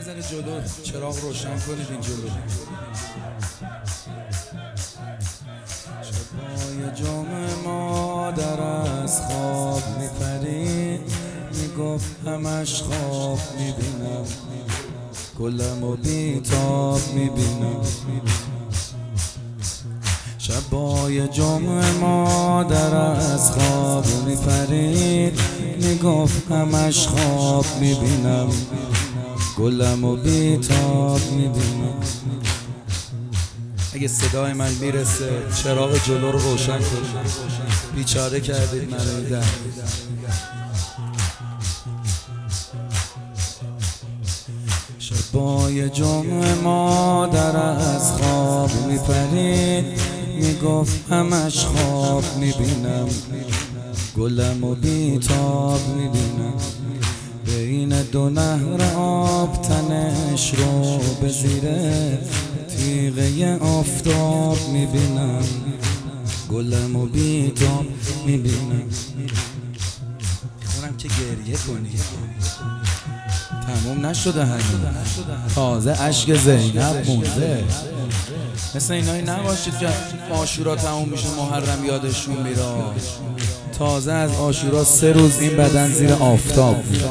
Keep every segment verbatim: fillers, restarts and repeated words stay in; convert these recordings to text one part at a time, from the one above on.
ذره جلو چراغ روشن کنید این جلو. شبای جمعه مادر از خواب میپرید، میگفت همش خواب میبینم، گلم و بیتاب میبینم. شبای جمعه مادر از خواب میپرید، میگفت همش خواب میبینم، گلم و بیتاب میبینم. اگه صدای من میرسه چراغ جلو رو روشن کنید، بیچاره کردید منو در. شبای جمعه مادر از خواب میپرید، میگفت همش خواب میبینم، گلم و بیتاب میبینم. بین دو نهر آب تنش رو به زیره تیغه آفتاب میبینم، گلم و بیتاب میبینم. میخورم که گریه کنی، تموم نشده هنوز، تازه اشک زینب مونده. مثل اینایی نباشید که عاشورا تموم میشه محرم یادشون میره. تازه از عاشورا سه روز این بدن زیر آفتاب میره.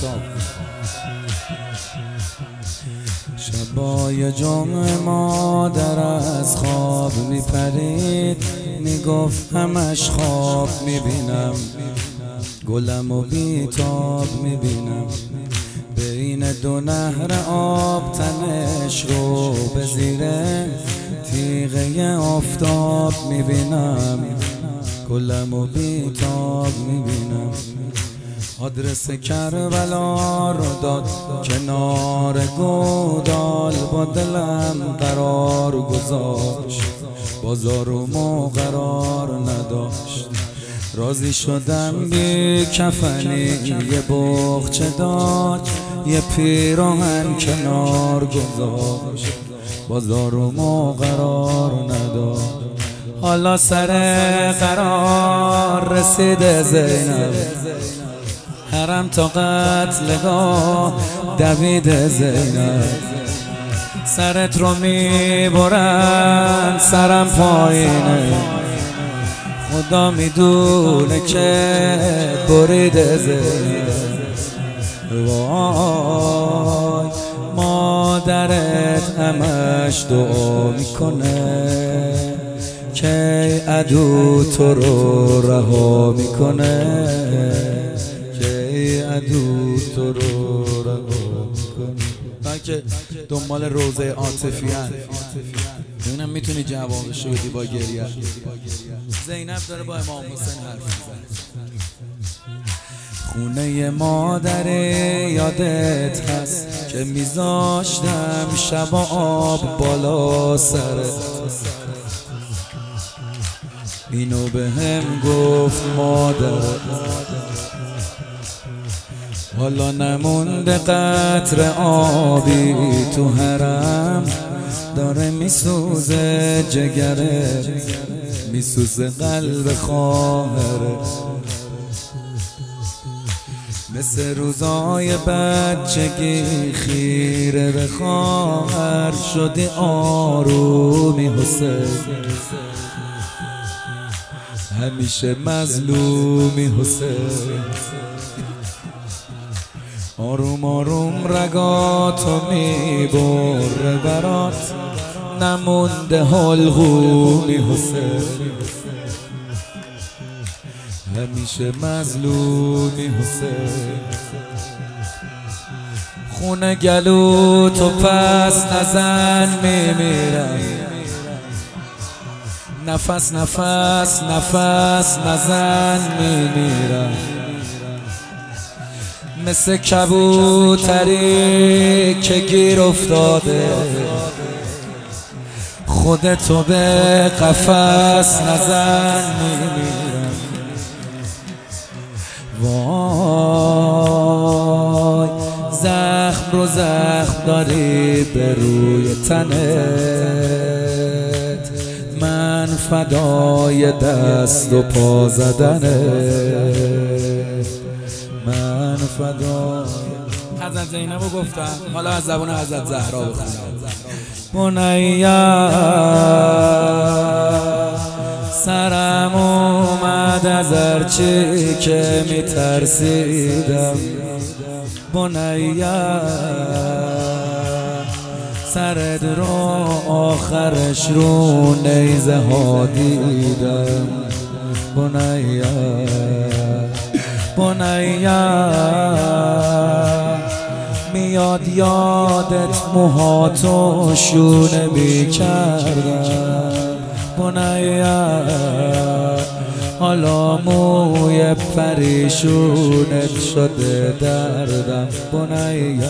شبای جمعه مادر از خواب میپرید، میگفت همش خواب میبینم، گلم و بیتاب میبینم. بین دو نهر آب تنش رو به زیره تیغه آفتاب میبینم، گلم و بیتاب میبینم. آدرس کربلا رو داد کنار گودال، با دلم قرار گذاشت، بازارمو قرار نداشت. راضی شدم بی کفنی یه بغچه داد، یه پیراهن کنار گذاشت، بازارمو قرار نداد. حالا سر قرار رسیده زینب، حرم تا قتلگاه دویده زینب. سرت رو میبرن سرم پایینه، خدا میدونه که بریده زینب. وای مادرت همش دعا میکنه که عدو تو رو رها میکنه، که عدو تو رو رها میکنه. من که دنبال روزه عاطفی هست، ببینم میتونی جوابشو بدی با گریه. زینب داره با امام حسین حرف میزنه. خونه مادر یادت هست که میذاشتم شب آب بالا سرت، اینو به هم گفت مادرت. حالا نمونده قطر آبی تو حرم، داره میسوزه جگرت، میسوزه قلب خواهرت. مثل روزای بچگی خیره به خواهر شدی آرومی حسین، همیشه مظلومی حسین. آروم آروم رگاتو میبره برات، نمونده حلقومی حسین، همیشه مظلومی حسین. خونه گلو تو پس نزن میمیرم، نفس نفس نفس نزن میمیرم. مثل کبوتری که گیر افتاده، خودتو به قفس نزن میمیرم. وای زخم رو زخم داری به روی تنت، من فدای دست و پا زدنت، من فدای حضرت زینب رو گفتم، حالا از زبان حضرت زهرا بخونم. بنیا سرم اومد از هرچی که میترسیدم، بنیا سرد رو آخرش رو نیزه ها دیدم، بنیا بنیا میاد یادت موهاتو شونه میکردم، بنیا حالا موی پریشونت شده دردم، بنیا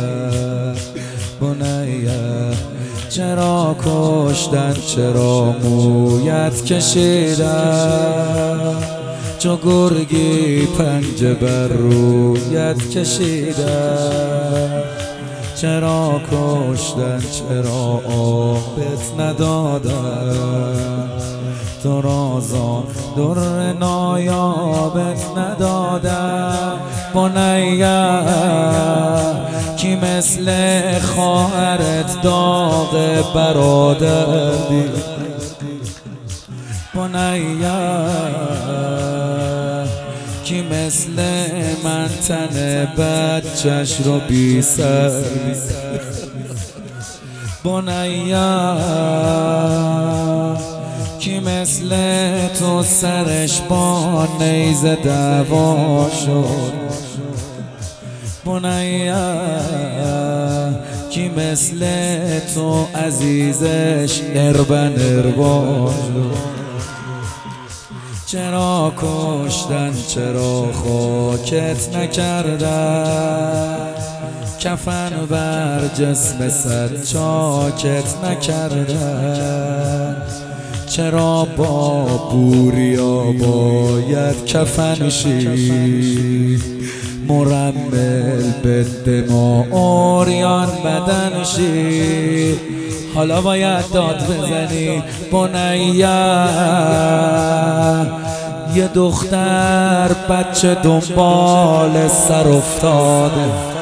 بنیا چرا کشتن چرا مویت کشیدن، چو گرگی پنجه بر رویت کشیدن، چرا کشتن چرا آبت ندادن، تو رازان در نایابت ندادن، بنیا کی مثل خواهرت داغ برادر دید، بنیا کی مثل من تن بچش رو بی سر دید، بنیا کی مثل تو سرش با نیزه دعوا شد، بنیا کی مثل تو عزیزش نربه نربا شد، چرا کشتن چرا خاکت نکردن، کفن بر جسم صد چاکت نکردن، چرا با بوریا باید کفن شی، مرمل به دما اوریان بدن شی، حالا باید داد بزنی بنیا یه دختر بچه دنبال سر افتاده،